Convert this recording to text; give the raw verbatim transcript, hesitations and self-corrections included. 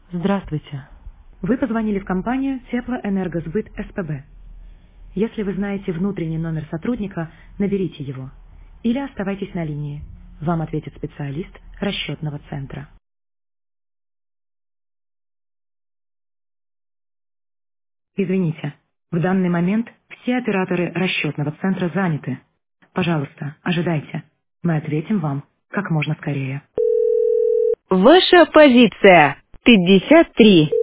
Здравствуйте. Вы позвонили в компанию Теплоэнергосбыт СПБ. Если вы знаете внутренний номер сотрудника, наберите его. Или оставайтесь на линии. Вам ответит специалист расчетного центра. Извините, в данный момент все операторы расчетного центра заняты. Пожалуйста, ожидайте. Мы ответим вам как можно скорее. Ваша позиция пятьдесят три.